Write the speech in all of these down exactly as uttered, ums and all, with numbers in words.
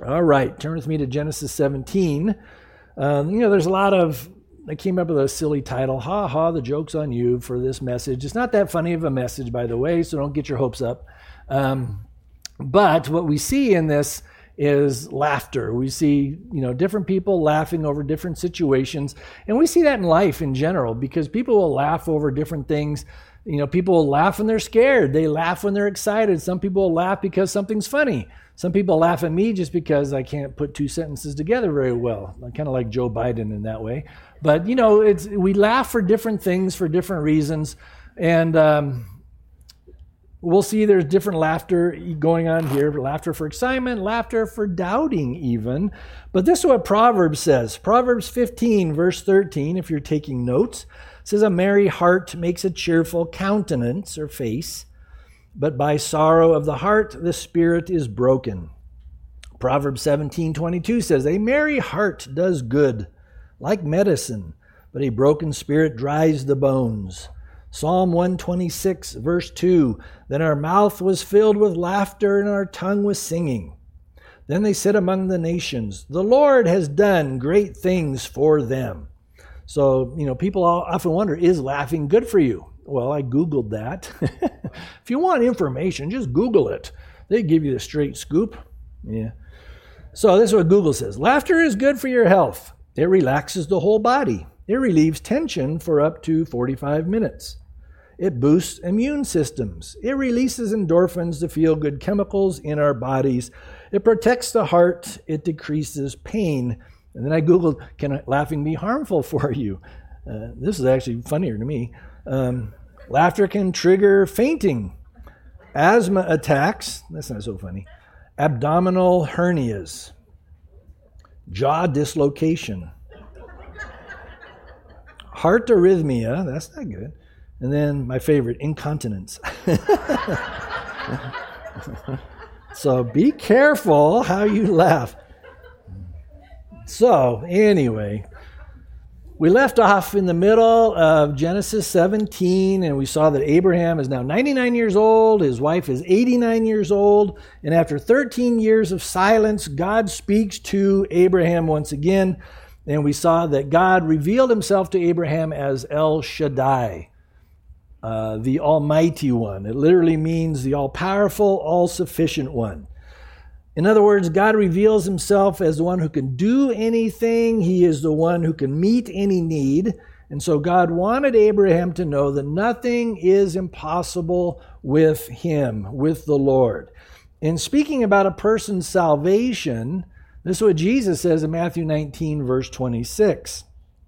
All right, turn with me to Genesis seventeen. Um, you know, there's a lot of, I came up with a silly title, ha ha, the joke's on you for this message. It's not that funny of a message, by the way, so don't get your hopes up. Um, but what we see in this is laughter. We see, you know, different people laughing over different situations. And we see that in life in general, because people will laugh over different things. You know, people will laugh when they're scared. They laugh when they're excited. Some people will laugh because something's funny. Some people laugh at me just because I can't put two sentences together very well. I'm kind of like Joe Biden in that way. But, you know, it's we laugh for different things for different reasons. And um, we'll see there's different laughter going on here. Laughter for excitement, laughter for doubting even. But this is what Proverbs says. Proverbs fifteen, verse thirteen, if you're taking notes, says, a merry heart makes a cheerful countenance or face, but by sorrow of the heart the spirit is broken. Proverbs seventeen twenty-two says, a merry heart does good, like medicine, but a broken spirit dries the bones. Psalm one twenty-six, verse two, then our mouth was filled with laughter and our tongue with singing. Then they said among the nations, the Lord has done great things for them. So, you know, people often wonder, is laughing good for you? Well, I Googled that. If you want information, just Google it. They give you the straight scoop. Yeah. So this is what Google says. Laughter is good for your health. It relaxes the whole body. It relieves tension for up to forty-five minutes. It boosts immune systems. It releases endorphins, the feel-good chemicals in our bodies. It protects the heart. It decreases pain. And then I Googled, can laughing be harmful for you? Uh, this is actually funnier to me. Um, laughter can trigger fainting, asthma attacks, that's not so funny, abdominal hernias, jaw dislocation, heart arrhythmia, that's not good, and then my favorite, incontinence. So be careful how you laugh. So anyway, we left off in the middle of Genesis seventeen, and we saw that Abraham is now ninety-nine years old. His wife is eighty-nine years old. And after thirteen years of silence, God speaks to Abraham once again. And we saw that God revealed himself to Abraham as El Shaddai, uh, the Almighty One. It literally means the all-powerful, all-sufficient one. In other words, God reveals himself as the one who can do anything. He is the one who can meet any need. And so God wanted Abraham to know that nothing is impossible with him, with the Lord. In speaking about a person's salvation, this is what Jesus says in Matthew nineteen, verse twenty-six.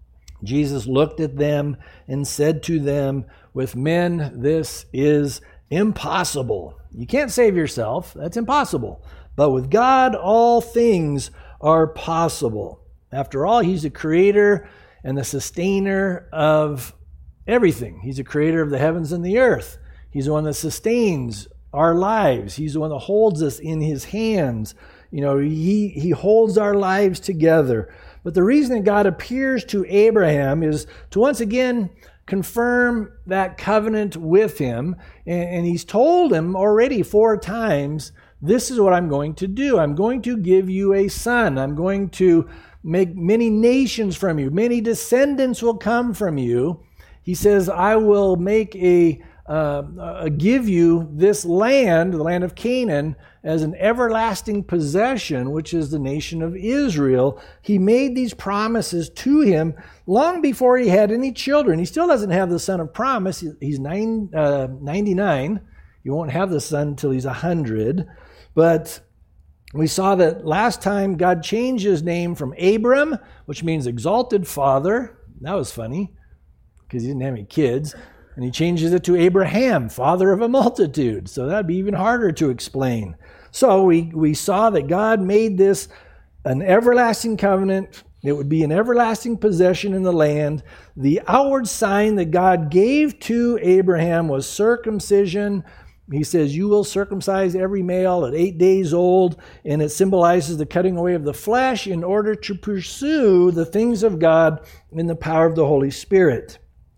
Jesus looked at them and said to them, with men, this is impossible. You can't save yourself. That's impossible. But with God, all things are possible. After all, he's the creator and the sustainer of everything. He's the creator of the heavens and the earth. He's the one that sustains our lives. He's the one that holds us in his hands. You know, he, he holds our lives together. But the reason that God appears to Abraham is to once again confirm that covenant with him. And, and he's told him already four times, this is what I'm going to do. I'm going to give you a son. I'm going to make many nations from you. Many descendants will come from you. He says, I will make a, uh, uh, give you this land, the land of Canaan, as an everlasting possession, which is the nation of Israel. He made these promises to him long before he had any children. He still doesn't have the son of promise. He's nine, uh, ninety-nine. You won't have the son until he's one hundred. But we saw that last time God changed his name from Abram, which means exalted father. That was funny because he didn't have any kids. And he changes it to Abraham, father of a multitude. So that'd be even harder to explain. So we, we saw that God made this an everlasting covenant. It would be an everlasting possession in the land. The outward sign that God gave to Abraham was circumcision. He says, you will circumcise every male at eight days old, and it symbolizes the cutting away of the flesh in order to pursue the things of God in the power of the Holy Spirit.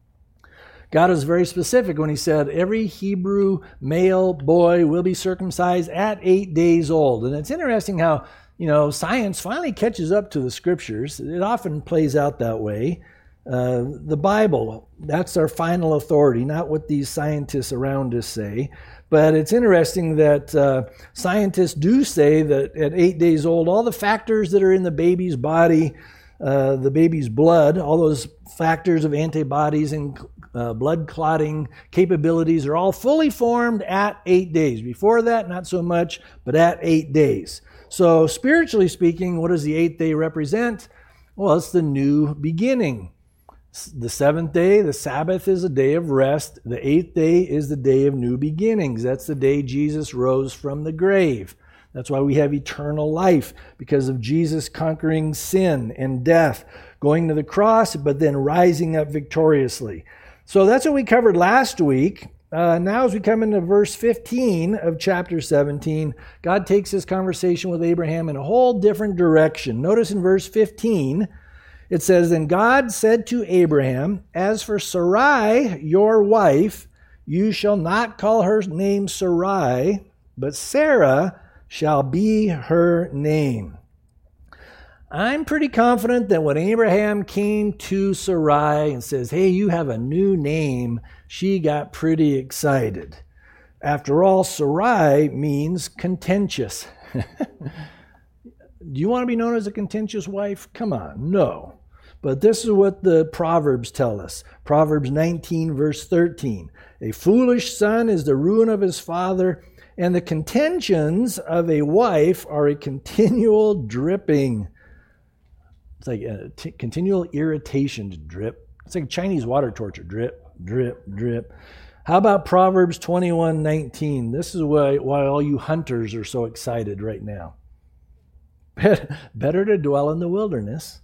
God was very specific when he said, every Hebrew male boy will be circumcised at eight days old. And it's interesting how you know, science finally catches up to the scriptures. It often plays out that way. Uh, the Bible, that's our final authority, not what these scientists around us say. But it's interesting that uh, scientists do say that at eight days old, all the factors that are in the baby's body, uh, the baby's blood, all those factors of antibodies and uh, blood clotting capabilities are all fully formed at eight days. Before that, not so much, but at eight days. So spiritually speaking, what does the eighth day represent? Well, it's the new beginning. The seventh day, the Sabbath, is a day of rest. The eighth day is the day of new beginnings. That's the day Jesus rose from the grave. That's why we have eternal life, because of Jesus conquering sin and death, going to the cross, but then rising up victoriously. So that's what we covered last week. Uh, now as we come into verse fifteen of chapter seventeen, God takes this conversation with Abraham in a whole different direction. Notice in verse fifteen, it says, "Then God said to Abraham, as for Sarai, your wife, you shall not call her name Sarai, but Sarah shall be her name." I'm pretty confident that when Abraham came to Sarai and says, "Hey, you have a new name," she got pretty excited. After all, Sarai means contentious. Do you want to be known as a contentious wife? Come on, no. But this is what the Proverbs tell us. Proverbs nineteen, verse thirteen. "A foolish son is the ruin of his father, and the contentions of a wife are a continual dripping." It's like a t- continual irritation to drip. It's like Chinese water torture. Drip, drip, drip. How about Proverbs twenty-one nineteen? This is why, why all you hunters are so excited right now. "Better to dwell in the wilderness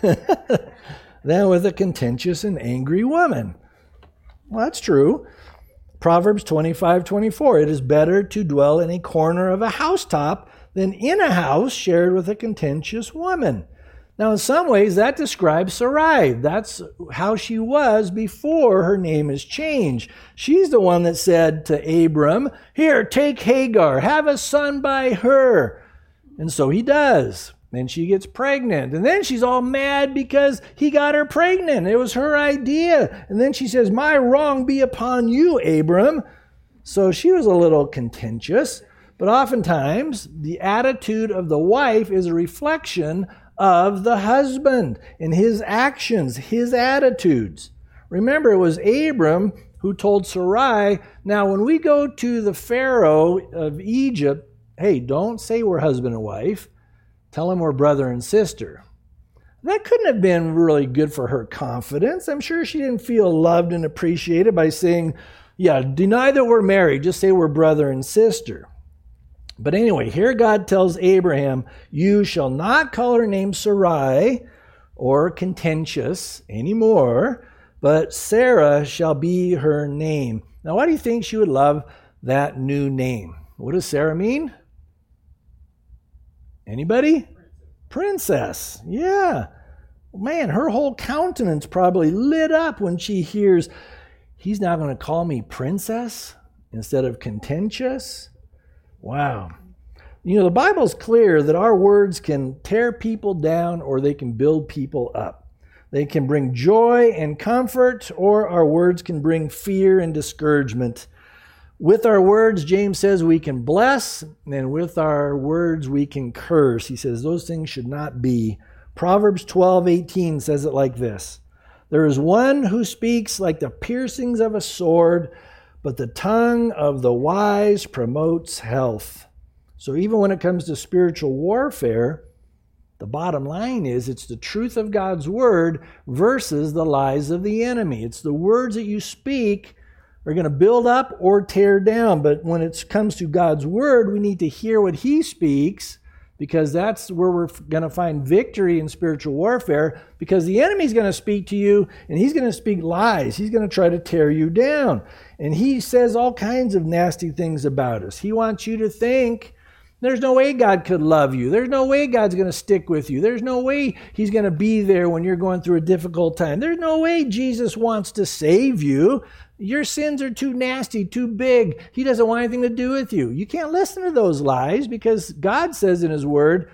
than with a contentious and angry woman." Well, that's true. Proverbs twenty-five twenty-four. "It is better to dwell in a corner of a housetop than in a house shared with a contentious woman." Now, in some ways, that describes Sarai. That's how she was before her name is changed. She's the one that said to Abram, "Here, take Hagar, have a son by her." And so he does. Then she gets pregnant. And then she's all mad because he got her pregnant. It was her idea. And then she says, "My wrong be upon you, Abram." So she was a little contentious. But oftentimes, the attitude of the wife is a reflection of the husband and his actions, his attitudes. Remember, it was Abram who told Sarai, "Now, when we go to the Pharaoh of Egypt, hey, don't say we're husband and wife. Tell him we're brother and sister." That couldn't have been really good for her confidence. I'm sure she didn't feel loved and appreciated by saying, yeah, deny that we're married. Just say we're brother and sister. But anyway, here God tells Abraham, "You shall not call her name Sarai or contentious anymore, but Sarah shall be her name." Now, why do you think she would love that new name? What does Sarah mean? Anybody? Princess. Yeah. Man, her whole countenance probably lit up when she hears, he's now going to call me princess instead of contentious. Wow. You know, the Bible's clear that our words can tear people down or they can build people up. They can bring joy and comfort, or our words can bring fear and discouragement. With our words, James says, we can bless, and with our words, we can curse. He says those things should not be. Proverbs twelve eighteen says it like this: "There is one who speaks like the piercings of a sword, but the tongue of the wise promotes health." So even when it comes to spiritual warfare, the bottom line is it's the truth of God's word versus the lies of the enemy. It's the words that you speak are going to build up or tear down. But when it comes to God's word, we need to hear what he speaks, because that's where we're going to find victory in spiritual warfare, because the enemy's going to speak to you and he's going to speak lies. He's going to try to tear you down. And he says all kinds of nasty things about us. He wants you to think there's no way God could love you. There's no way God's going to stick with you. There's no way he's going to be there when you're going through a difficult time. There's no way Jesus wants to save you. Your sins are too nasty, too big. He doesn't want anything to do with you. You can't listen to those lies, because God says in his word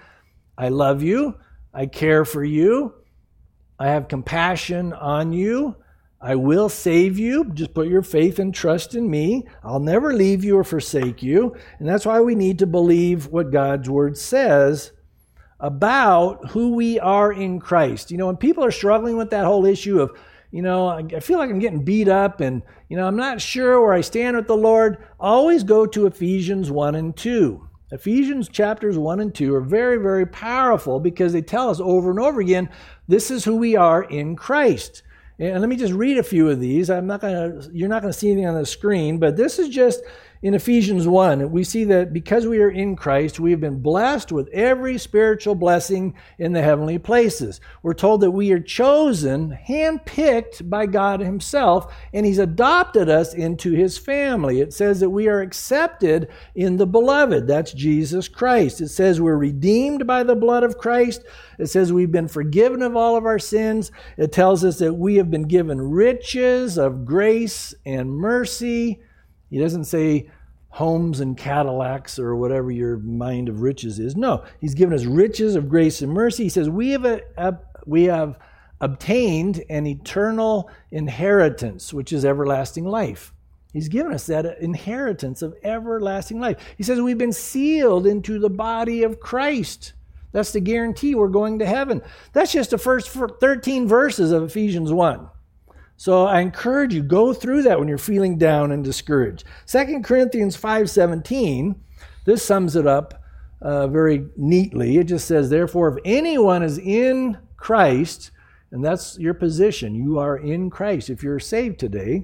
I love you. I care for you. I have compassion on you. I will save you. Just put your faith and trust in me. I'll never leave you or forsake you. And that's why we need to believe what God's word says about who we are in Christ. You know, when people are struggling with that whole issue of, you know, I feel like I'm getting beat up and, you know, I'm not sure where I stand with the Lord, always go to Ephesians one and two. Ephesians chapters one and two are very, very powerful because they tell us over and over again, this is who we are in Christ. And let me just read a few of these. I'm not going to, you're not going to see anything on the screen, but this is just in Ephesians one. We see that because we are in Christ, we have been blessed with every spiritual blessing in the heavenly places. We're told that we are chosen, handpicked by God himself, and he's adopted us into his family. It says that we are accepted in the beloved. That's Jesus Christ. It says we're redeemed by the blood of Christ. It says we've been forgiven of all of our sins. It tells us that we have been given riches of grace and mercy. He doesn't say homes and Cadillacs or whatever your mind of riches is. No, he's given us riches of grace and mercy. He says we have a, a, we have obtained an eternal inheritance, which is everlasting life. He's given us that inheritance of everlasting life. He says we've been sealed into the body of Christ. That's the guarantee we're going to heaven. That's just the first thirteen verses of Ephesians one. So I encourage you, go through that when you're feeling down and discouraged. Second Corinthians five seventeen, this sums it up uh, very neatly. It just says, therefore, if anyone is in Christ, and that's your position, you are in Christ. If you're saved today,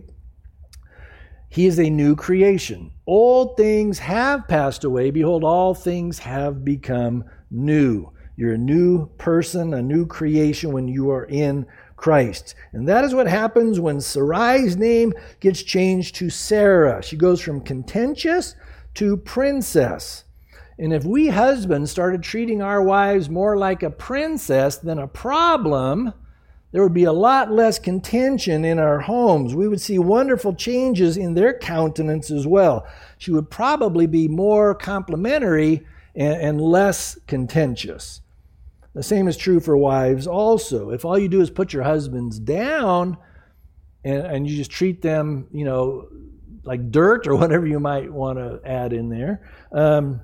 he is a new creation. Old things have passed away. Behold, all things have become new. You're a new person, a new creation when you are in Christ. And that is what happens when Sarai's name gets changed to Sarah. She goes from contentious to princess. And if we husbands started treating our wives more like a princess than a problem, there would be a lot less contention in our homes. We would see wonderful changes in their countenance as well. She would probably be more complimentary and, and less contentious. The same is true for wives also. If all you do is put your husbands down and, and you just treat them, you know, like dirt or whatever you might want to add in there, um,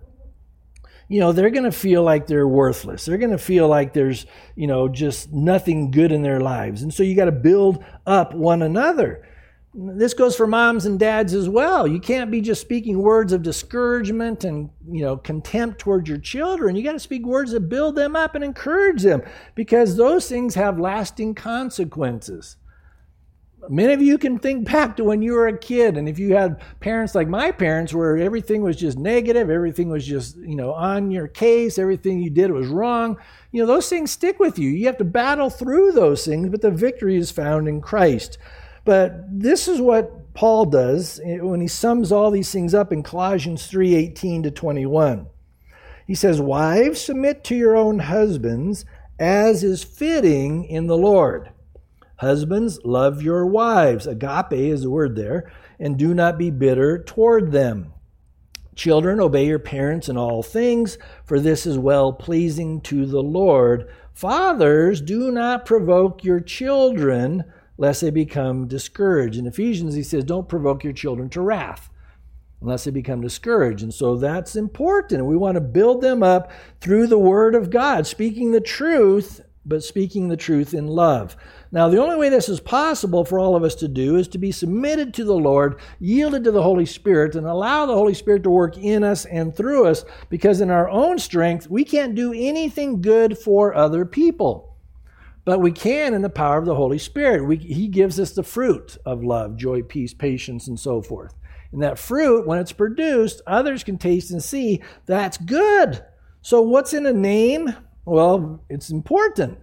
you know, they're going to feel like they're worthless. They're going to feel like there's, you know, just nothing good in their lives. And so you got to build up one another. This goes for moms and dads as well. You can't be just speaking words of discouragement and, you know, contempt towards your children. You got to speak words that build them up and encourage them, because those things have lasting consequences. Many of you can think back to when you were a kid, and if you had parents like my parents where everything was just negative, everything was just, you know, on your case, everything you did was wrong, you know, those things stick with you. You have to battle through those things, but the victory is found in Christ. But this is what Paul does when he sums all these things up in Colossians three eighteen to twenty-one. He says, wives, submit to your own husbands as is fitting in the Lord. Husbands, love your wives. Agape is the word there. And do not be bitter toward them. Children, obey your parents in all things, for this is well-pleasing to the Lord. Fathers, do not provoke your children, lest they become discouraged. In Ephesians, he says, don't provoke your children to wrath, unless they become discouraged. And so that's important. We want to build them up through the Word of God, speaking the truth, but speaking the truth in love. Now, the only way this is possible for all of us to do is to be submitted to the Lord, yielded to the Holy Spirit, and allow the Holy Spirit to work in us and through us, because in our own strength, we can't do anything good for other people. But we can in the power of the Holy Spirit. We, he gives us the fruit of love, joy, peace, patience, and so forth. And that fruit, when it's produced, others can taste and see that's good. So what's in a name? Well, it's important.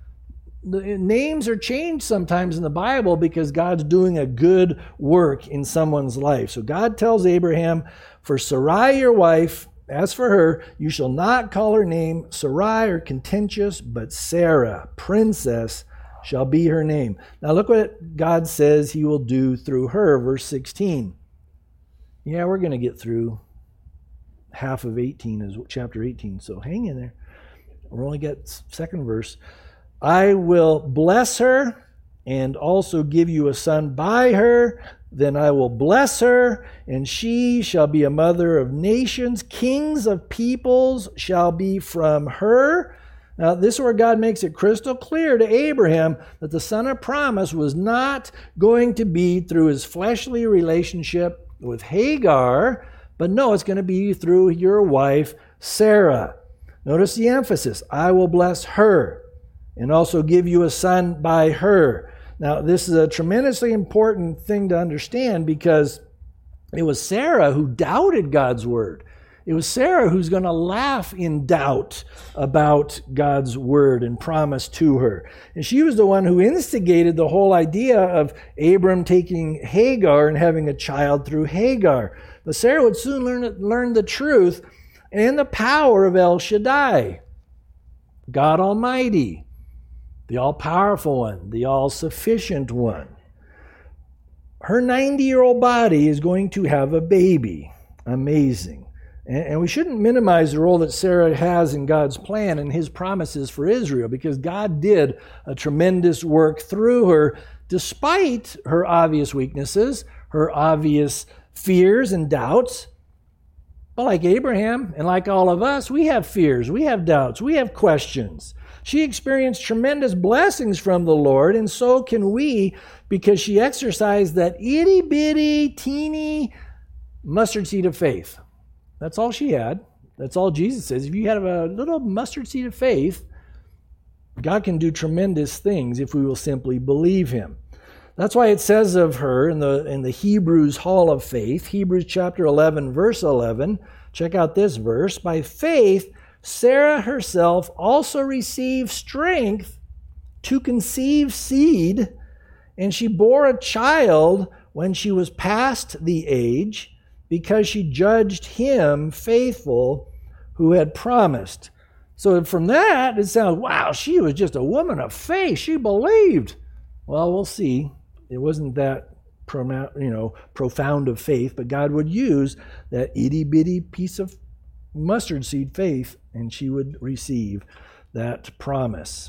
The names are changed sometimes in the Bible because God's doing a good work in someone's life. So God tells Abraham, for Sarai your wife, as for her, you shall not call her name Sarai or contentious, but Sarah, princess, shall be her name. Now look what God says he will do through her, verse sixteen. Yeah, we're going to get through half of eighteen, is chapter eighteen, so hang in there. We're only get second verse. I will bless her and also give you a son by her. Then I will bless her, and she shall be a mother of nations. Kings of peoples shall be from her. Now, this is where God makes it crystal clear to Abraham that the son of promise was not going to be through his fleshly relationship with Hagar, but no, it's going to be through your wife, Sarah. Notice the emphasis. I will bless her and also give you a son by her. Now, this is a tremendously important thing to understand because it was Sarah who doubted God's word. It was Sarah who's going to laugh in doubt about God's word and promise to her. And she was the one who instigated the whole idea of Abram taking Hagar and having a child through Hagar. But Sarah would soon learn, learn the truth and the power of El Shaddai, God Almighty, the all-powerful one, the all-sufficient one. Her ninety-year-old body is going to have a baby. Amazing. And we shouldn't minimize the role that Sarah has in God's plan and his promises for Israel, because God did a tremendous work through her despite her obvious weaknesses, her obvious fears and doubts. But like Abraham and like all of us, we have fears, we have doubts, we have questions. She experienced tremendous blessings from the Lord, and so can we, because she exercised that itty-bitty, teeny mustard seed of faith. That's all she had. That's all Jesus says. If you have a little mustard seed of faith, God can do tremendous things if we will simply believe him. That's why it says of her in the in the Hebrews Hall of Faith, Hebrews chapter eleven, verse eleven, check out this verse. By faith, Sarah herself also received strength to conceive seed, and she bore a child when she was past the age, because she judged him faithful who had promised. So from that, it sounds, wow, she was just a woman of faith. She believed. Well, we'll see. It wasn't that you know, profound of faith, but God would use that itty-bitty piece of mustard seed faith, and she would receive that promise.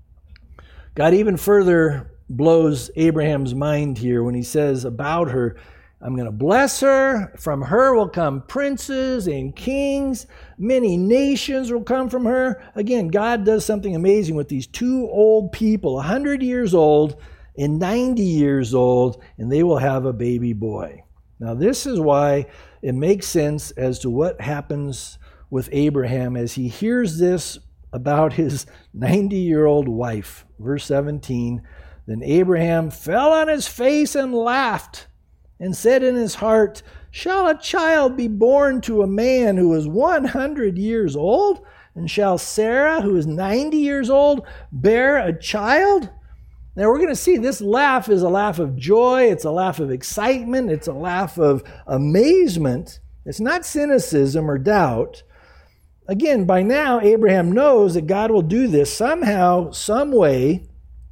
God even further blows Abraham's mind here when he says about her, I'm going to bless her. From her will come princes and kings. Many nations will come from her. Again, God does something amazing with these two old people, one hundred years old and ninety years old, and they will have a baby boy. Now, this is why it makes sense as to what happens with Abraham as he hears this about his ninety-year-old wife. Verse seventeen, then Abraham fell on his face and laughed, and said in his heart, shall a child be born to a man who is one hundred years old? And shall Sarah, who is ninety years old, bear a child? Now we're going to see this laugh is a laugh of joy. It's a laugh of excitement. It's a laugh of amazement. It's not cynicism or doubt. Again, by now, Abraham knows that God will do this somehow, some way.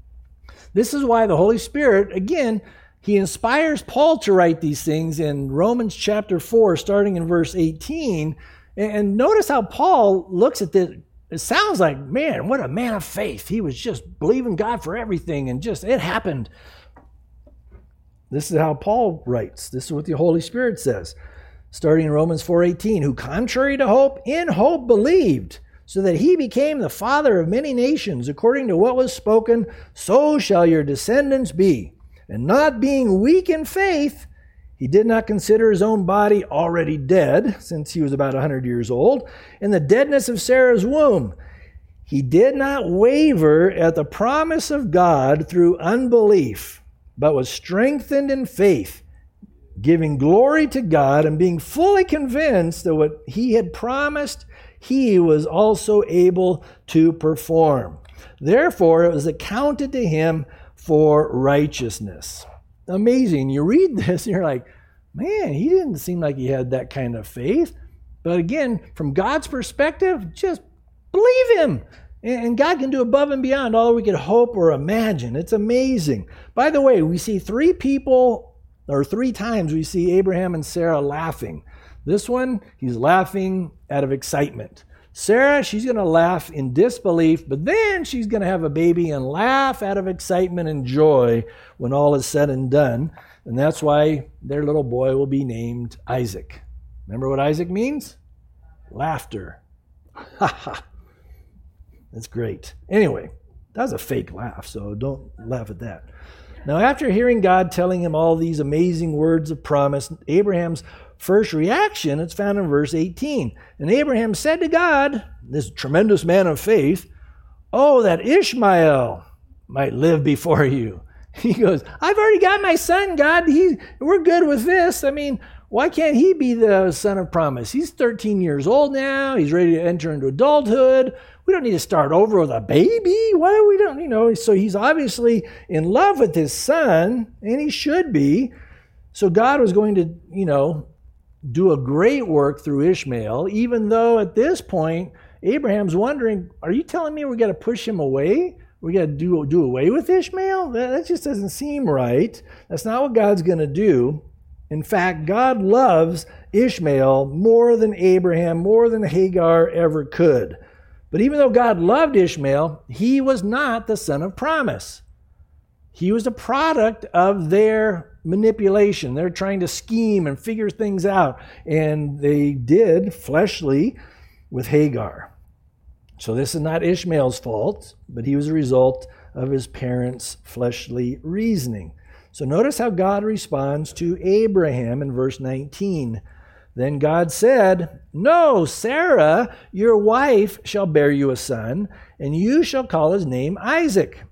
This is why the Holy Spirit, again, he inspires Paul to write these things in Romans chapter four, starting in verse eighteen. And notice how Paul looks at this. It sounds like, man, what a man of faith. He was just believing God for everything, and just, it happened. This is how Paul writes. This is what the Holy Spirit says. Starting in Romans four eighteen, who contrary to hope, in hope believed, so that he became the father of many nations, according to what was spoken, so shall your descendants be. And not being weak in faith, he did not consider his own body already dead, since he was about one hundred years old, in the deadness of Sarah's womb. He did not waver at the promise of God through unbelief, but was strengthened in faith, giving glory to God and being fully convinced that what he had promised, he was also able to perform. Therefore, it was accounted to him for righteousness. Amazing. You read this and you're like, man, he didn't seem like he had that kind of faith. But again, from God's perspective, just believe him. And God can do above and beyond all we could hope or imagine. It's amazing. By the way, we see three people, or three times we see Abraham and Sarah laughing. This one, he's laughing out of excitement. Sarah, she's going to laugh in disbelief, but then she's going to have a baby and laugh out of excitement and joy when all is said and done. And that's why their little boy will be named Isaac. Remember what Isaac means? Laughter. Ha ha. That's great. Anyway, that was a fake laugh, so don't laugh at that. Now, after hearing God telling him all these amazing words of promise, Abraham's first reaction is found in verse eighteen. And Abraham said to God, this tremendous man of faith, "Oh, that Ishmael might live before you." He goes, "I've already got my son, God. He, we're good with this. I mean, why can't he be the son of promise? He's thirteen years old now. He's ready to enter into adulthood. We don't need to start over with a baby. Why do we don't, you know?" So he's obviously in love with his son, and he should be. So God was going to, you know, do a great work through Ishmael, even though at this point, Abraham's wondering, are you telling me we got to push him away? We got to do, do away with Ishmael? That, that just doesn't seem right. That's not what God's going to do. In fact, God loves Ishmael more than Abraham, more than Hagar ever could. But even though God loved Ishmael, he was not the son of promise. He was a product of their manipulation. They're trying to scheme and figure things out. And they did fleshly with Hagar. So this is not Ishmael's fault, but he was a result of his parents' fleshly reasoning. So notice how God responds to Abraham in verse nineteen. Then God said, "No, Sarah, your wife, shall bear you a son, and you shall call his name Isaac.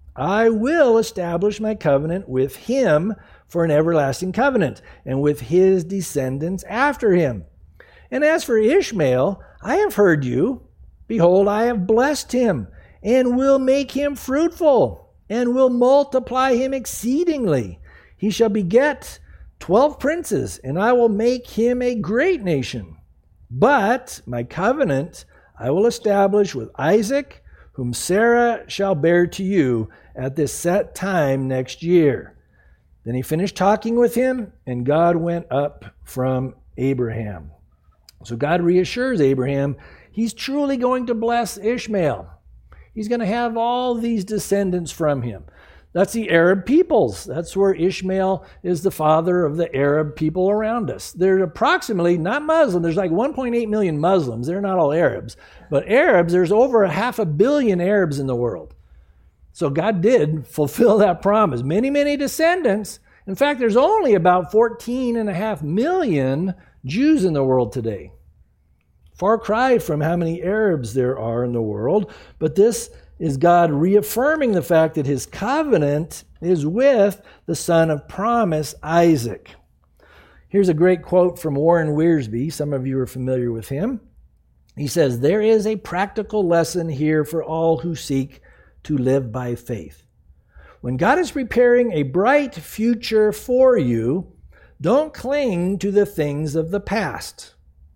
I will establish my covenant with him for an everlasting covenant, and with his descendants after him. And as for Ishmael, I have heard you. Behold, I have blessed him, and will make him fruitful, and will multiply him exceedingly. He shall beget twelve princes, and I will make him a great nation. But my covenant I will establish with Isaac, whom Sarah shall bear to you at this set time next year." Then he finished talking with him, and God went up from Abraham. So God reassures Abraham he's truly going to bless Ishmael. He's going to have all these descendants from him. That's the Arab peoples. That's where Ishmael is the father of the Arab people around us. They're approximately, not Muslim, there's like one point eight million Muslims. They're not all Arabs. But Arabs, there's over a half a billion Arabs in the world. So God did fulfill that promise. Many, many descendants. In fact, there's only about fourteen and a half million Jews in the world today. Far cry from how many Arabs there are in the world. But this is God reaffirming the fact that his covenant is with the son of promise, Isaac. Here's a great quote from Warren Wiersbe. Some of you are familiar with him. He says, "There is a practical lesson here for all who seek to live by faith. When God is preparing a bright future for you, don't cling to the things of the past."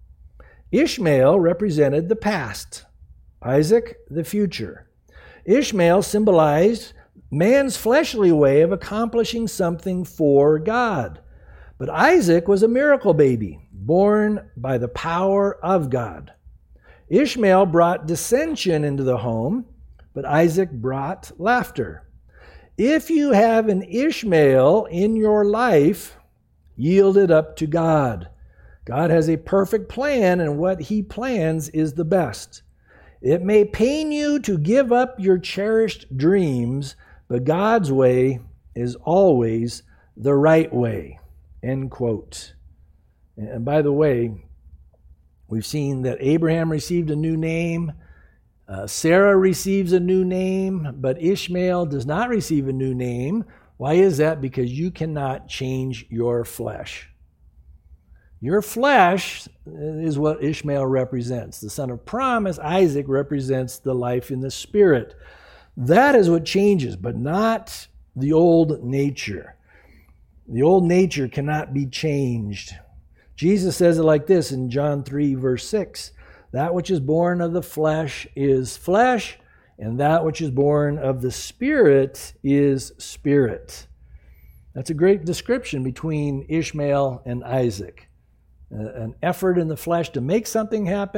Ishmael represented the past, Isaac the future. Ishmael symbolized man's fleshly way of accomplishing something for God. But Isaac was a miracle baby, born by the power of God. Ishmael brought dissension into the home, but Isaac brought laughter. If you have an Ishmael in your life, yield it up to God. God has a perfect plan, and what he plans is the best. It may pain you to give up your cherished dreams, but God's way is always the right way. End quote. And by the way, we've seen that Abraham received a new name. Uh, Sarah receives a new name, but Ishmael does not receive a new name. Why is that? Because you cannot change your flesh. Your flesh is what Ishmael represents. The son of promise, Isaac, represents the life in the spirit. That is what changes, but not the old nature. The old nature cannot be changed. Jesus says it like this in John three, verse six. "That which is born of the flesh is flesh, and that which is born of the spirit is spirit." That's a great description between Ishmael and Isaac. An effort in the flesh to make something happen,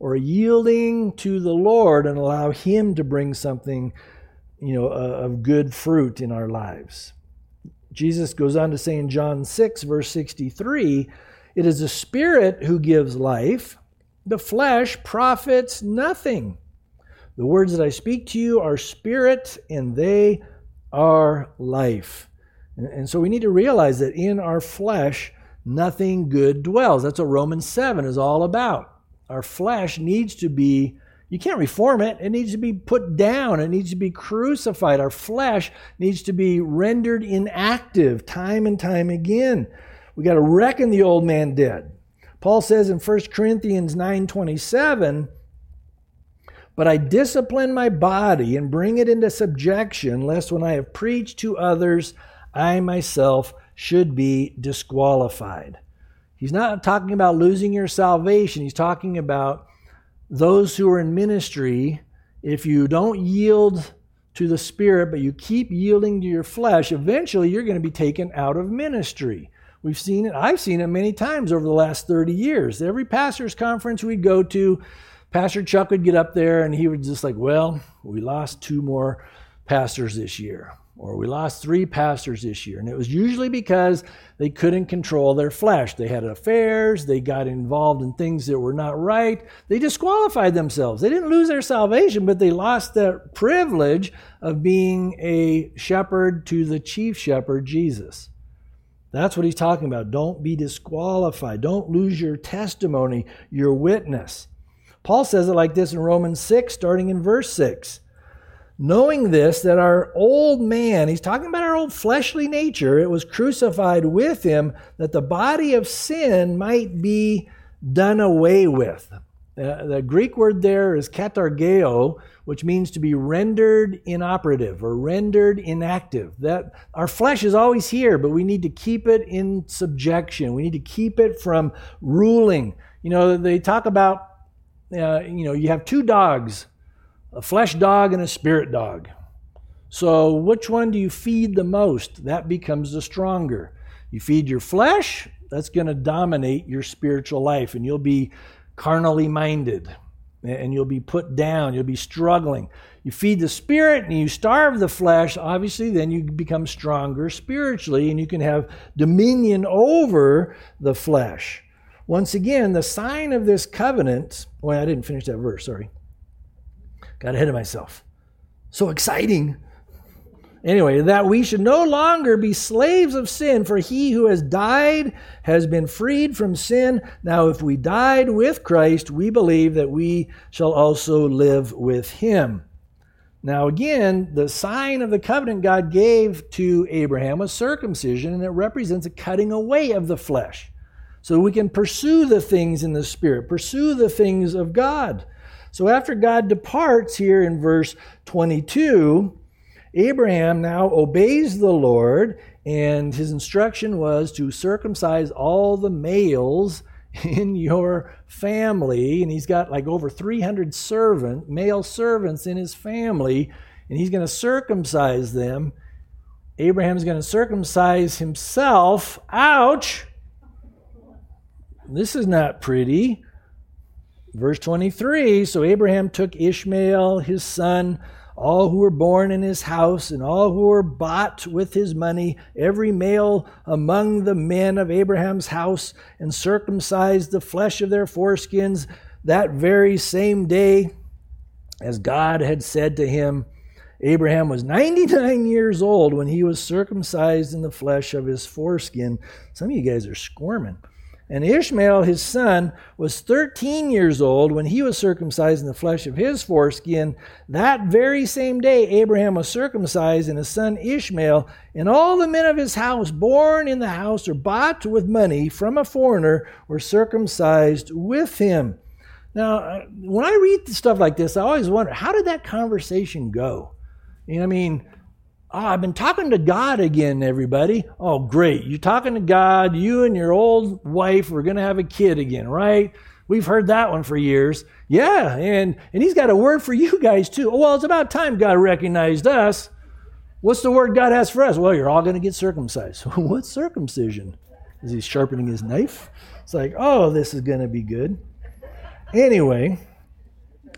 or yielding to the Lord and allow Him to bring something, you know, uh, of good fruit in our lives. Jesus goes on to say in John six, verse sixty-three, it is the Spirit who gives life. The flesh profits nothing. The words that I speak to you are spirit, and they are life. And, and so we need to realize that in our flesh, nothing good dwells. That's what Romans seven is all about. Our flesh needs to be, you can't reform it. It needs to be put down. It needs to be crucified. Our flesh needs to be rendered inactive time and time again. We got to reckon the old man dead. Paul says in First Corinthians nine twenty-seven, but I discipline my body and bring it into subjection, lest when I have preached to others, I myself should be disqualified. He's not talking about losing your salvation. He's talking about those who are in ministry. If you don't yield to the Spirit, but you keep yielding to your flesh, eventually you're going to be taken out of ministry. We've seen it. I've seen it many times over the last thirty years. Every pastor's conference we'd go to, Pastor Chuck would get up there and he would just like, well, we lost two more pastors this year, or we lost three pastors this year. And it was usually because they couldn't control their flesh. They had affairs. They got involved in things that were not right. They disqualified themselves. They didn't lose their salvation, but they lost the privilege of being a shepherd to the chief shepherd, Jesus. That's what he's talking about. Don't be disqualified. Don't lose your testimony, your witness. Paul says it like this in Romans six, starting in verse six. Knowing this, that our old man, he's talking about our old fleshly nature, it was crucified with him, that the body of sin might be done away with. Uh, the Greek word there is katargeo, which means to be rendered inoperative or rendered inactive. That our flesh is always here, but we need to keep it in subjection. We need to keep it from ruling. You know, they talk about, uh, you know, you have two dogs, a flesh dog and a spirit dog. So which one do you feed the most? That becomes the stronger. You feed your flesh, that's going to dominate your spiritual life, and you'll be carnally minded, and you'll be put down, you'll be struggling. You feed the Spirit and you starve the flesh, obviously then you become stronger spiritually and you can have dominion over the flesh. Once again, the sign of this covenant, well, I didn't finish that verse, sorry. Got ahead of myself. So exciting. Anyway, that we should no longer be slaves of sin, for he who has died has been freed from sin. Now, if we died with Christ, we believe that we shall also live with him. Now, again, the sign of the covenant God gave to Abraham was circumcision, and it represents a cutting away of the flesh. So we can pursue the things in the Spirit, pursue the things of God. So after God departs here in verse twenty-two, Abraham now obeys the Lord, and his instruction was to circumcise all the males in your family. And he's got like over three hundred servant, male servants in his family, and he's going to circumcise them. Abraham's going to circumcise himself. Ouch! This is not pretty. Verse twenty-three, so Abraham took Ishmael, his son, all who were born in his house, and all who were bought with his money, every male among the men of Abraham's house, and circumcised the flesh of their foreskins that very same day, as God had said to him. Abraham was ninety-nine years old when he was circumcised in the flesh of his foreskin. Some of you guys are squirming. And Ishmael, his son, was thirteen years old when he was circumcised in the flesh of his foreskin. That very same day, Abraham was circumcised, and his son Ishmael, and all the men of his house, born in the house or bought with money from a foreigner, were circumcised with him. Now, when I read stuff like this, I always wonder, how did that conversation go? You know, I mean, oh, I've been talking to God again, everybody. Oh, great. You're talking to God. You and your old wife are going to have a kid again, right? We've heard that one for years. Yeah, and, and he's got a word for you guys too. Oh, well, it's about time God recognized us. What's the word God has for us? Well, you're all going to get circumcised. What circumcision? Is he sharpening his knife? It's like, oh, this is going to be good. Anyway,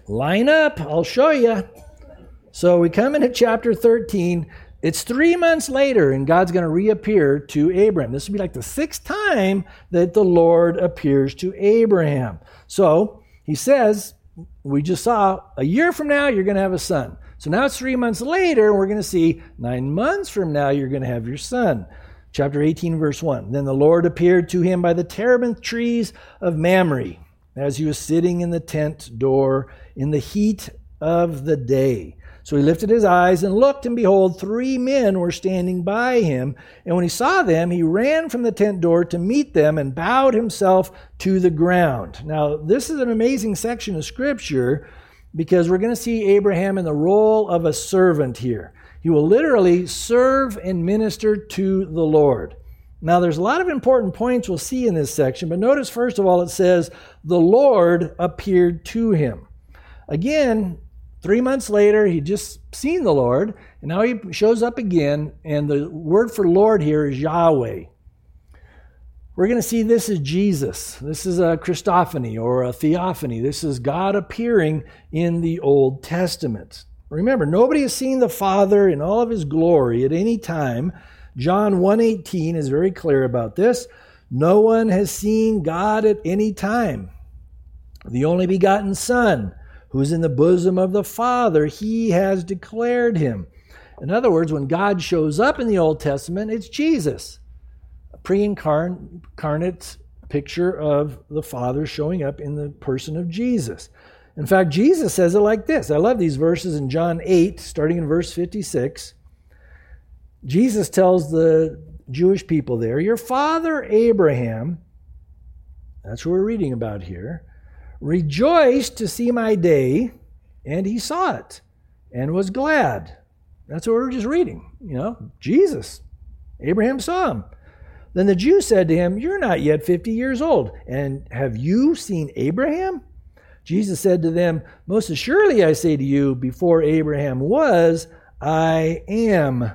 Line up, I'll show you. So we come into chapter thirteen. It's three months later, and God's going to reappear to Abraham. This will be like the sixth time that the Lord appears to Abraham. So he says, we just saw, a year from now, you're going to have a son. So now it's three months later, and we're going to see nine months from now, you're going to have your son. Chapter eighteen, verse one. Then the Lord appeared to him by the terebinth trees of Mamre, as he was sitting in the tent door in the heat of the day. So he lifted his eyes and looked, and behold, three men were standing by him. And when he saw them, he ran from the tent door to meet them and bowed himself to the ground. Now, this is an amazing section of Scripture because we're going to see Abraham in the role of a servant here. He will literally serve and minister to the Lord. Now, there's a lot of important points we'll see in this section, but notice, first of all, it says, the Lord appeared to him. Again, three months later, he'd just seen the Lord, and now he shows up again, and the word for Lord here is Yahweh. We're going to see this as Jesus. This is a Christophany or a theophany. This is God appearing in the Old Testament. Remember, nobody has seen the Father in all of his glory at any time. John one eighteen is very clear about this. No one has seen God at any time. The only begotten Son, who is in the bosom of the Father, he has declared him. In other words, when God shows up in the Old Testament, it's Jesus. A pre-incarnate picture of the Father showing up in the person of Jesus. In fact, Jesus says it like this. I love these verses in John eight, starting in verse fifty-six. Jesus tells the Jewish people there, your father Abraham, that's what we're reading about here, rejoiced to see my day, and he saw it and was glad. That's what we're just reading. You know, Jesus. Abraham saw him. Then the Jews said to him, you're not yet fifty years old, and have you seen Abraham? Jesus said to them, most assuredly I say to you, before Abraham was, I am.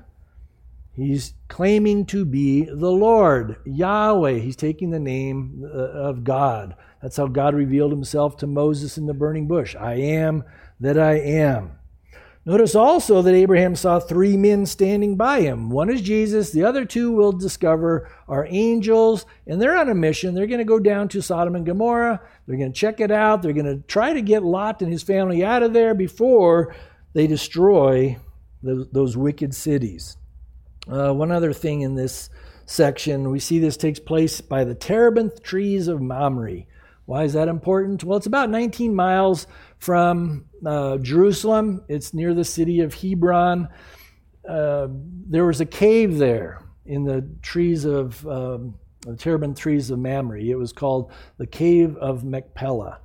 He's claiming to be the Lord, Yahweh. He's taking the name of God. That's how God revealed himself to Moses in the burning bush. I am that I am. Notice also that Abraham saw three men standing by him. One is Jesus. The other two we'll discover are angels, and they're on a mission. They're going to go down to Sodom and Gomorrah. They're going to check it out. They're going to try to get Lot and his family out of there before they destroy the, those wicked cities. Uh, one other thing in this section, we see this takes place by the terebinth trees of Mamre. Why is that important? Well, it's about nineteen miles from uh, Jerusalem. It's near the city of Hebron. Uh, there was a cave there in the trees of um, the terebinth trees of Mamre. It was called the Cave of Machpelah.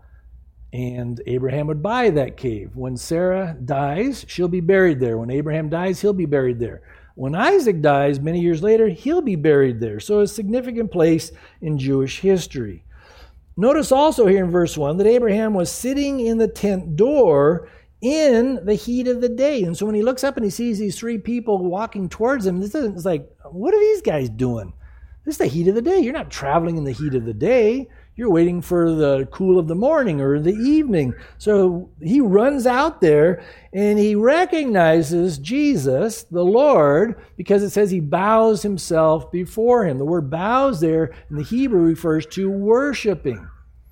And Abraham would buy that cave. When Sarah dies, she'll be buried there. When Abraham dies, he'll be buried there. When Isaac dies many years later, he'll be buried there. So a significant place in Jewish history. Notice also here in verse one that Abraham was sitting in the tent door in the heat of the day. And so when he looks up and he sees these three people walking towards him, this is like, what are these guys doing? This is the heat of the day. You're not traveling in the heat of the day. You're waiting for the cool of the morning or the evening. So he runs out there and he recognizes Jesus, the Lord, because it says he bows himself before him. The word bows there in the Hebrew refers to worshiping.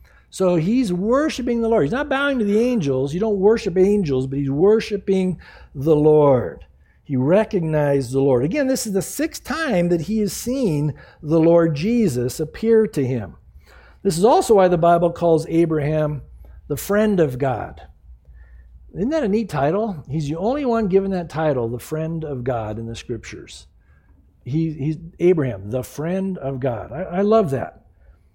So he's worshiping the Lord. He's not bowing to the angels. You don't worship angels, but he's worshiping the Lord. He recognized the Lord. Again, this is the sixth time that he has seen the Lord Jesus appear to him. This is also why the Bible calls Abraham the friend of God. Isn't that a neat title? He's the only one given that title, the friend of God, in the Scriptures. He, he's Abraham, the friend of God. I, I love that.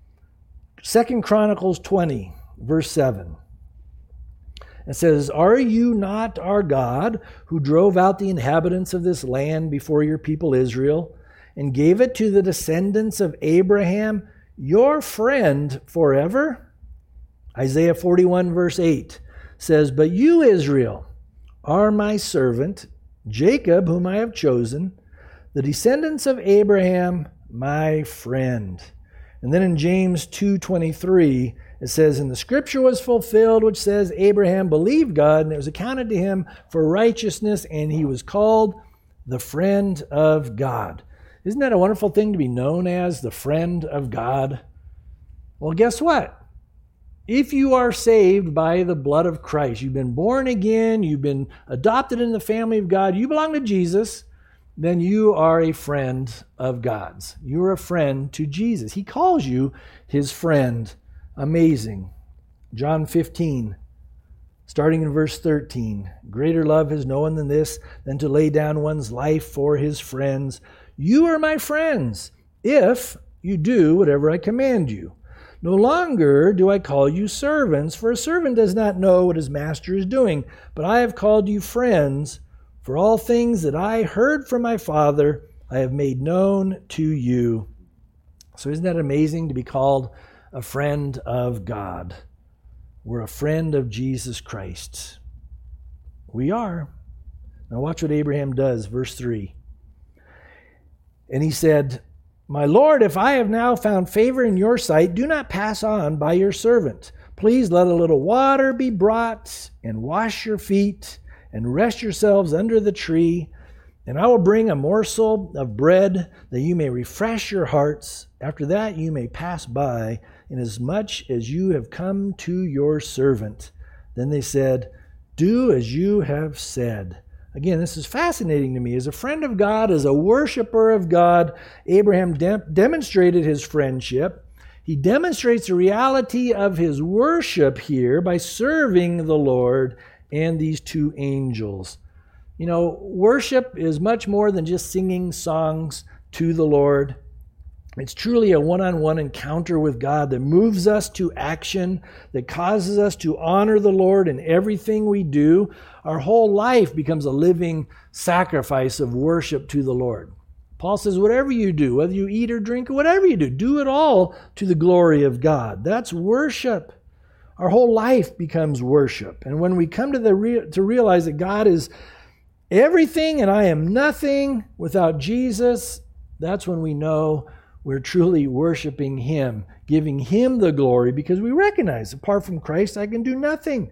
Second Chronicles twenty, verse seven. It says, are you not our God, who drove out the inhabitants of this land before your people Israel, and gave it to the descendants of Abraham, your friend forever? Isaiah forty-one verse eight says, but you, Israel, are my servant, Jacob, whom I have chosen, the descendants of Abraham, my friend. And then in James two twenty-three, It says, and the scripture was fulfilled, which says, Abraham believed God, and it was accounted to him for righteousness, and he was called the friend of God. Isn't that a wonderful thing to be known as the friend of God? Well, guess what? If you are saved by the blood of Christ, you've been born again, you've been adopted in the family of God, you belong to Jesus, then you are a friend of God's. You're a friend to Jesus. He calls you his friend. Amazing. John fifteen, starting in verse thirteen. Greater love has no one than this, than to lay down one's life for his friends. You are my friends, if you do whatever I command you. No longer do I call you servants, for a servant does not know what his master is doing, but I have called you friends, for all things that I heard from my Father I have made known to you. So isn't that amazing to be called a friend of God? We're a friend of Jesus Christ. We are. Now watch what Abraham does, verse three. And he said, My Lord, if I have now found favor in your sight, do not pass on by your servant. Please let a little water be brought, and wash your feet, and rest yourselves under the tree. And I will bring a morsel of bread, that you may refresh your hearts. After that you may pass by, inasmuch as you have come to your servant. Then they said, Do as you have said. Again, this is fascinating to me. As a friend of God, as a worshiper of God, Abraham de- demonstrated his friendship. He demonstrates the reality of his worship here by serving the Lord and these two angels. You know, worship is much more than just singing songs to the Lord. It's truly a one-on-one encounter with God that moves us to action, that causes us to honor the Lord in everything we do. Our whole life becomes a living sacrifice of worship to the Lord. Paul says, whatever you do, whether you eat or drink or whatever you do, do it all to the glory of God. That's worship. Our whole life becomes worship. And when we come to the re- to realize that God is everything and I am nothing without Jesus, that's when we know we're truly worshiping him, giving him the glory, because we recognize apart from Christ, I can do nothing.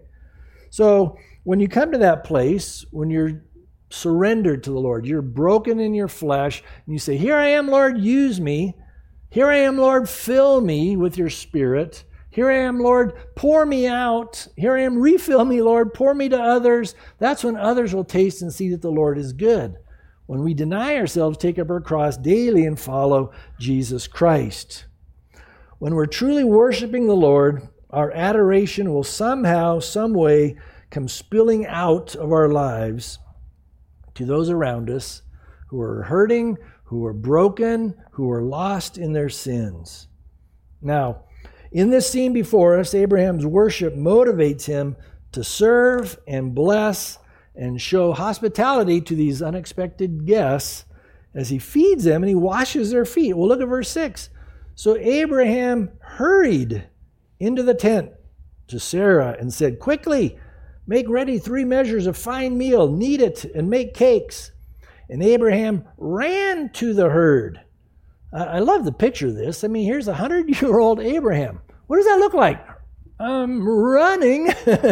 So when you come to that place, when you're surrendered to the Lord, you're broken in your flesh, and you say, here I am, Lord, use me. Here I am, Lord, fill me with your Spirit. Here I am, Lord, pour me out. Here I am, refill me, Lord, pour me to others. That's when others will taste and see that the Lord is good. When we deny ourselves, take up our cross daily and follow Jesus Christ. When we're truly worshiping the Lord, our adoration will somehow, some way, come spilling out of our lives to those around us who are hurting, who are broken, who are lost in their sins. Now, in this scene before us, Abraham's worship motivates him to serve and bless and show hospitality to these unexpected guests as he feeds them and he washes their feet. Well, look at verse six. So Abraham hurried into the tent to Sarah and said, quickly, make ready three measures of fine meal, knead it, and make cakes. And Abraham ran to the herd. I love the picture of this. I mean, here's a hundred-year-old Abraham. What does that look like? I'm running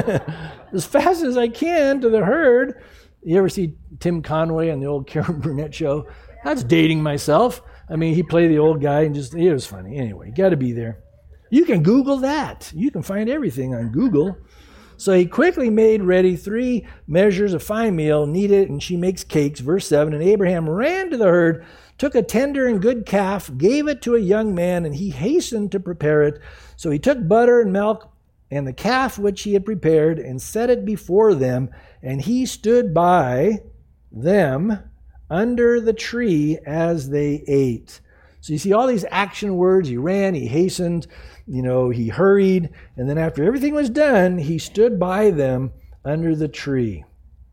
as fast as I can to the herd. You ever see Tim Conway on the old Carol Burnett show? That's dating myself. I mean, he played the old guy and just, it was funny. Anyway, you got to be there. You can Google that. You can find everything on Google. So he quickly made ready three measures of fine meal, kneaded it, and she makes cakes. Verse seven, and Abraham ran to the herd, took a tender and good calf, gave it to a young man, and he hastened to prepare it. So he took butter and milk and the calf which he had prepared and set it before them, and he stood by them under the tree as they ate. So you see all these action words. He ran, he hastened, you know, he hurried, and then after everything was done, he stood by them under the tree.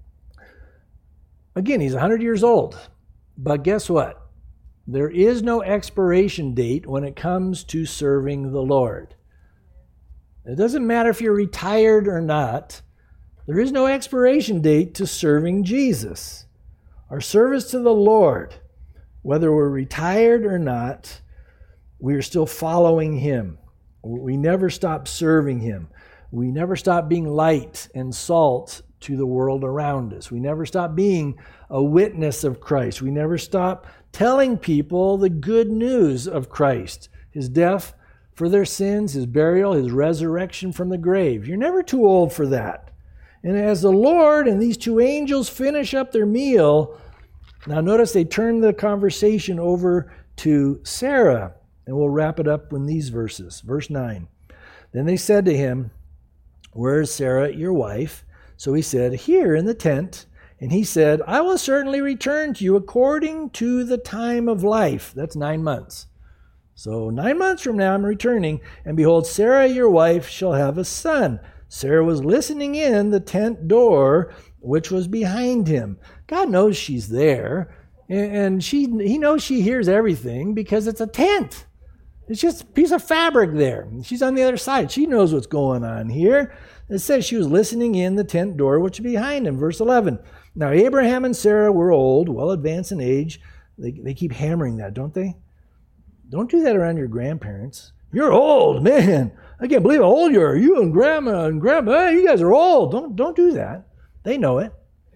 Again, he's one hundred years old. But guess what? There is no expiration date when it comes to serving the Lord. It doesn't matter if you're retired or not. There is no expiration date to serving Jesus. Our service to the Lord, whether we're retired or not, we are still following him. We never stop serving him. We never stop being light and salt to the world around us. We never stop being a witness of Christ. We never stop telling people the good news of Christ, his death for their sins, his burial, his resurrection from the grave. You're never too old for that. And as the Lord and these two angels finish up their meal, now notice they turn the conversation over to Sarah. And we'll wrap it up in these verses. Verse nine. Then they said to him, "Where is Sarah, your wife?" So he said, "Here in the tent." And he said, "I will certainly return to you according to the time of life." That's nine months. So nine months from now I'm returning, and behold, Sarah, your wife, shall have a son. Sarah was listening in the tent door, which was behind him. God knows she's there, and she he knows she hears everything because it's a tent. It's just a piece of fabric there. She's on the other side. She knows what's going on here. It says she was listening in the tent door, which is behind him. Verse eleven. Now Abraham and Sarah were old, well advanced in age. They, they keep hammering that, don't they? Don't do that around your grandparents. You're old, man. I can't believe how old you are. You and grandma and grandma, hey, you guys are old. Don't, don't do that. They know it.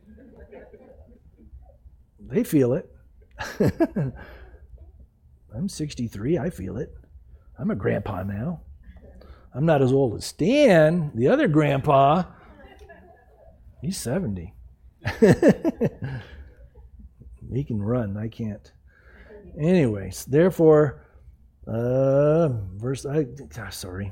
They feel it. I'm sixty-three. I feel it. I'm a grandpa now. I'm not as old as Stan, the other grandpa. He's seventy. He can run. I can't. Anyways, therefore, uh, verse, I, sorry.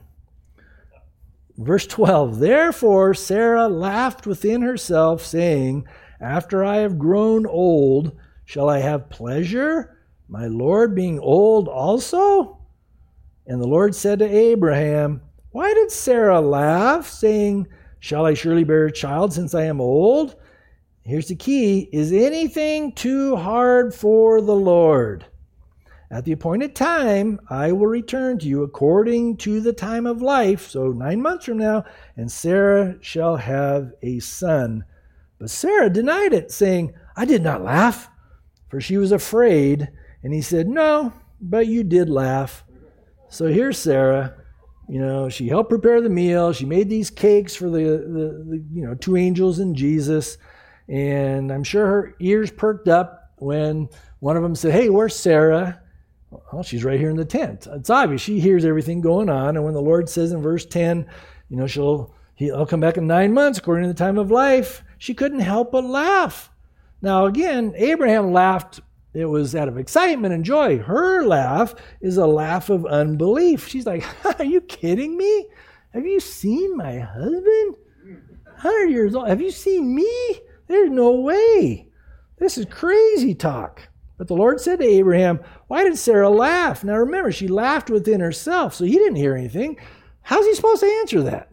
Verse twelve, therefore Sarah laughed within herself, saying, after I have grown old, shall I have pleasure, my Lord being old also? And the Lord said to Abraham, why did Sarah laugh, saying, shall I surely bear a child since I am old? Here's the key. Is anything too hard for the Lord? At the appointed time, I will return to you according to the time of life, so nine months from now, and Sarah shall have a son. But Sarah denied it, saying, I did not laugh, for she was afraid. And he said, no, but you did laugh. So here's Sarah. You know, she helped prepare the meal. She made these cakes for the, the, the you know, two angels and Jesus. And I'm sure her ears perked up when one of them said, hey, where's Sarah? Well, she's right here in the tent. It's obvious. She hears everything going on. And when the Lord says in verse ten, you know, she'll he'll come back in nine months according to the time of life, she couldn't help but laugh. Now, again, Abraham laughed. It was out of excitement and joy. Her laugh is a laugh of unbelief. She's like, are you kidding me? Have you seen my husband? one hundred years old. Have you seen me? There's no way. This is crazy talk. But the Lord said to Abraham, why did Sarah laugh? Now remember, she laughed within herself, so he didn't hear anything. How's he supposed to answer that?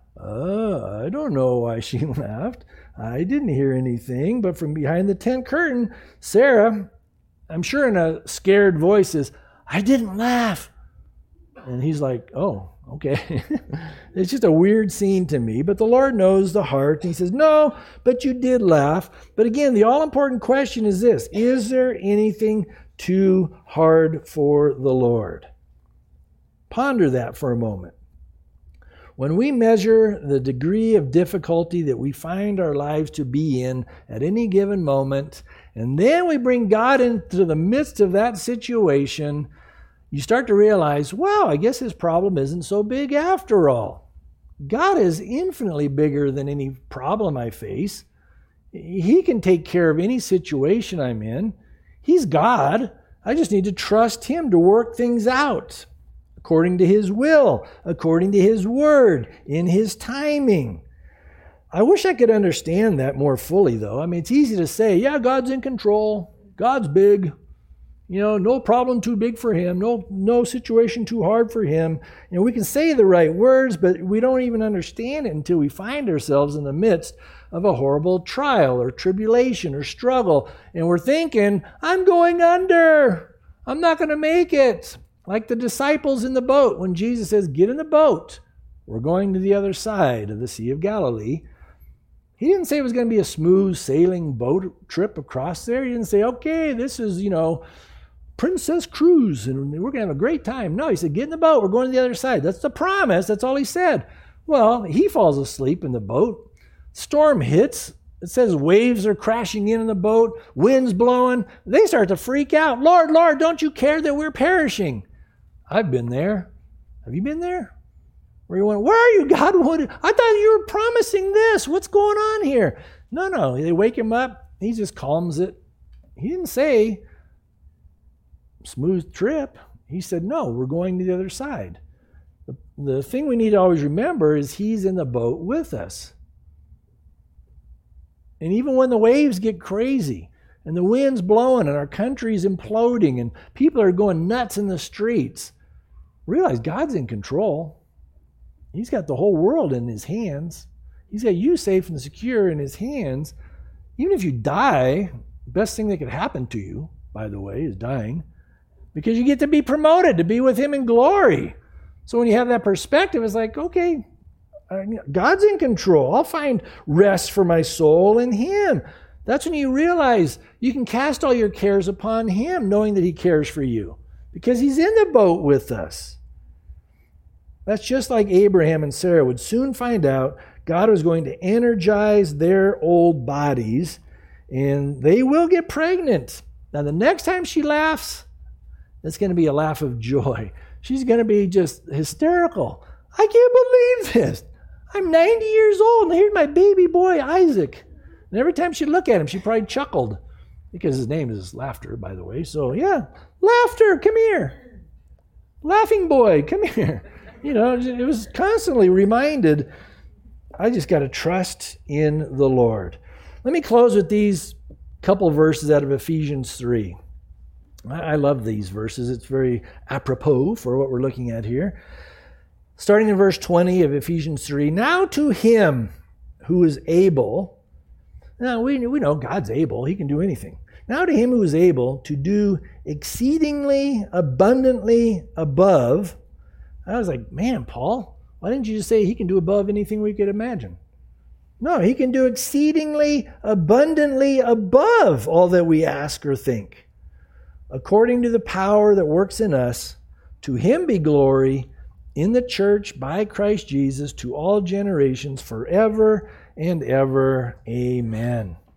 Uh, I don't know why she laughed. I didn't hear anything. But from behind the tent curtain, Sarah, I'm sure in a scared voice, says, I didn't laugh. And he's like, oh, okay. It's just a weird scene to me, but the Lord knows the heart. And he says, no, but you did laugh. But again, the all-important question is this. Is there anything too hard for the Lord? Ponder that for a moment. When we measure the degree of difficulty that we find our lives to be in at any given moment, and then we bring God into the midst of that situation, you start to realize, wow, I guess his problem isn't so big after all. God is infinitely bigger than any problem I face. He can take care of any situation I'm in. He's God. I just need to trust him to work things out according to his will, according to his word, in his timing. I wish I could understand that more fully, though. I mean, it's easy to say, yeah, God's in control. God's big. You know, no problem too big for him. No, no situation too hard for him. You know, we can say the right words, but we don't even understand it until we find ourselves in the midst of a horrible trial or tribulation or struggle. And we're thinking, I'm going under. I'm not going to make it. Like the disciples in the boat when Jesus says, get in the boat. We're going to the other side of the Sea of Galilee. He didn't say it was going to be a smooth sailing boat trip across there. He didn't say, okay, this is, you know, Princess Cruise, and we're going to have a great time. No, he said, get in the boat. We're going to the other side. That's the promise. That's all he said. Well, he falls asleep in the boat. Storm hits. It says waves are crashing in in the boat. Wind's blowing. They start to freak out. Lord, Lord, don't you care that we're perishing? I've been there. Have you been there? Where you went, where are you, God? What, I thought you were promising this. What's going on here? No, no. They wake him up. He just calms it. He didn't say smooth trip. He said, no, we're going to the other side. The, the thing we need to always remember is he's in the boat with us. And even when the waves get crazy and the wind's blowing and our country's imploding and people are going nuts in the streets, realize God's in control. He's got the whole world in his hands. He's got you safe and secure in his hands. Even if you die, the best thing that could happen to you, by the way, is dying. Because you get to be promoted, to be with him in glory. So when you have that perspective, it's like, okay, God's in control. I'll find rest for my soul in him. That's when you realize you can cast all your cares upon him, knowing that he cares for you. Because he's in the boat with us. That's just like Abraham and Sarah would soon find out God was going to energize their old bodies, and they will get pregnant. Now, the next time she laughs, it's going to be a laugh of joy. She's going to be just hysterical. I can't believe this. I'm ninety years old, and here's my baby boy, Isaac. And every time she looked at him, she probably chuckled, because his name is Laughter, by the way. So, yeah, Laughter, come here. Laughing boy, come here. You know, it was constantly reminded, I just got to trust in the Lord. Let me close with these couple verses out of Ephesians three. I love these verses. It's very apropos for what we're looking at here. Starting in verse twenty of Ephesians three, now to him who is able, now we, we know God's able, he can do anything. Now to him who is able to do exceedingly abundantly above. I was like, man, Paul, why didn't you just say he can do above anything we could imagine? No, he can do exceedingly abundantly above all that we ask or think. According to the power that works in us, to him be glory in the church by Christ Jesus to all generations forever and ever. Amen.